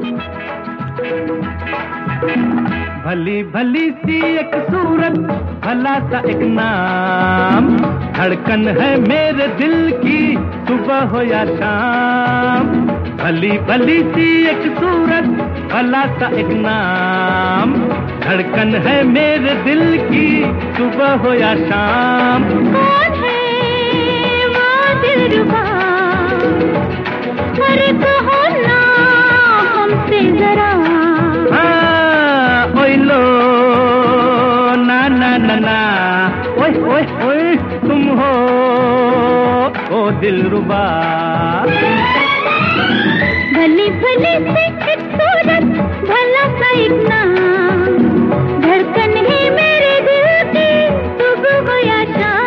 भली भली सी एक सूरत, भला सा एक नाम, धड़कन है मेरे दिल की सुबह हो या शाम। भली भली सी एक सूरत, भला सा एक नाम, धड़कन है मेरे दिल की सुबह हो या शाम। कौन है वो दिलरुबा, अरे कहो ना हमसे जरा। लो ना ना ना ना, ओए ओए ओए तुम हो ओ दिलरुबा। भली भली सी एक सूरत, भला सा एक नाम, धड़कन है मेरे दिल की सुबह हो या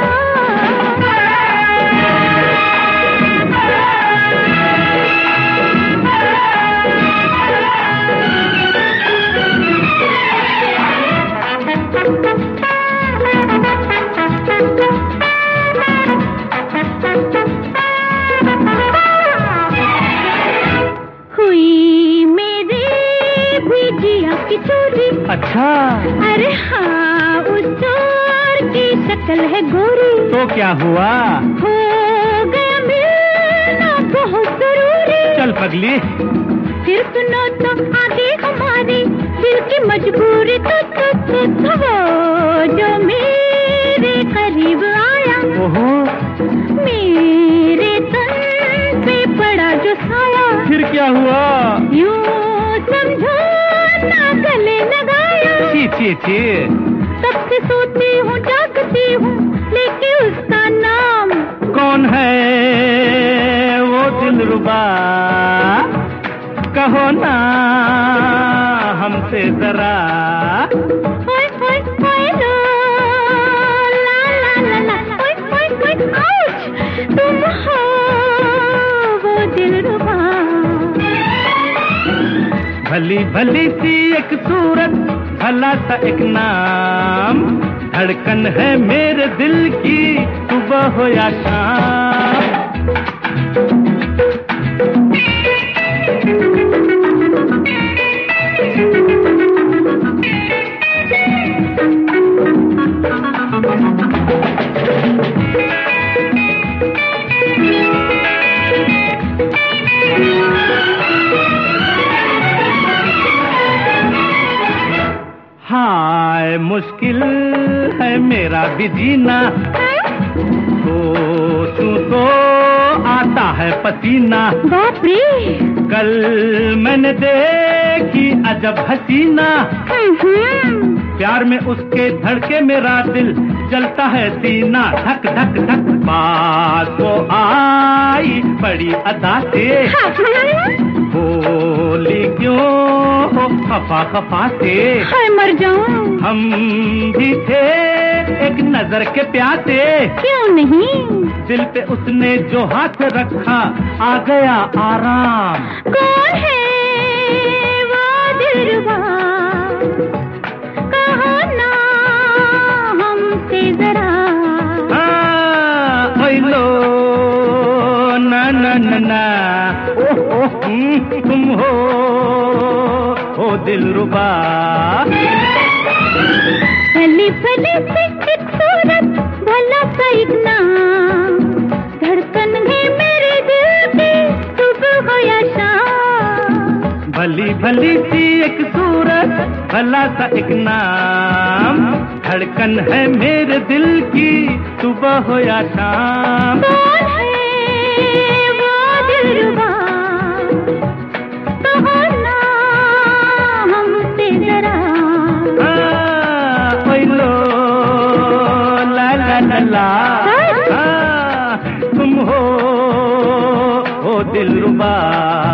की चोरी। अच्छा, अरे हाँ, उस चोर की शक्ल है गोरी। तो क्या हुआ? हो गया मिलना बहुत जरूरी। चल पगली, फिर सुनो तो आगे हमारी दिल की मजबूरी। तो वो जो मेरे करीब आया, ओहो, मेरे तन पे पड़ा जो साया। फिर क्या हुआ? यूं समझो ना गले लगाया। ची ची ची, तब से सोती हूँ जागती हूँ, लेके उसका नाम। कौन है वो दिलरुबा, कहो ना हमसे जरा। ओए ओए ओए लो, ला ला ला ला, ओए ओए ओए आउच, तुम हो वो दिलरुबा। भली भली सी एक सूरत, भला सा एक नाम, धड़कन है मेरे दिल की सुबह हो या शाम। हाय मुश्किल है मेरा भी जीना, सोचूं तो आता है पसीना। बाप रे, कल मैंने देखी अजब हसीना, प्यार में उसके धड़के मेरा दिल जलता है सीना। धक धक धक, पास वो आई बड़ी अदा से, बोली क्यों हो खफा खफा से। हाय मर जाऊं, हम भी थे एक नजर के प्यासे। क्यों नहीं, दिल पे उसने जो हाथ रखा आ गया आराम। कौन है वो दिलरुबा, कहो ना हमसे जरा। ओए लो ना ना ना ना, ओह ओह तुम हो ओ दिलरुबा। भली भली सी एक सूरत, भला सा एक नाम, धड़कन है मेरे दिल की सुबह हो या शाम। भली भली सी एक सूरत, भला सा एक नाम, धड़कन है मेरे दिल की सुबह हो या शाम। कौन है वो दिलरुबा, कहो ना हमसे जरा। ओए लो ला ला ला ला, तुम हो ओ दिलरुबा।